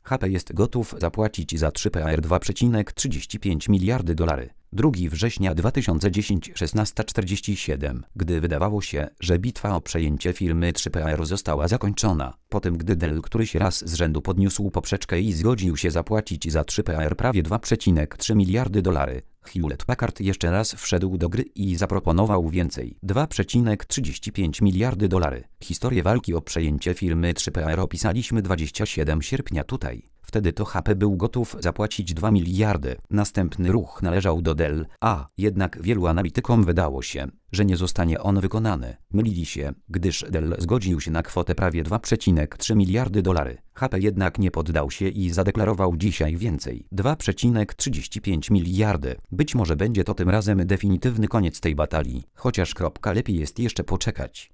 HP jest gotów zapłacić za 3PR 2,35 miliardy dolarów. 2 września 2010 16:47, gdy wydawało się, że bitwa o przejęcie firmy 3PR została zakończona, po tym gdy Dell któryś raz z rzędu podniósł poprzeczkę i zgodził się zapłacić za 3PR prawie 2,3 miliardy dolarów, Hewlett Packard jeszcze raz wszedł do gry i zaproponował więcej. 2,35 miliardy dolarów. Historię walki o przejęcie firmy 3PR opisaliśmy 27 sierpnia tutaj. Wtedy to HP był gotów zapłacić 2 miliardy. Następny ruch należał do Dell, a jednak wielu analitykom wydało się, że nie zostanie on wykonany. Mylili się, gdyż Dell zgodził się na kwotę prawie 2,3 miliardy dolarów. HP jednak nie poddał się i zadeklarował dzisiaj więcej. 2,35 miliardy. Być może będzie to tym razem definitywny koniec tej batalii, chociaż lepiej jest jeszcze poczekać.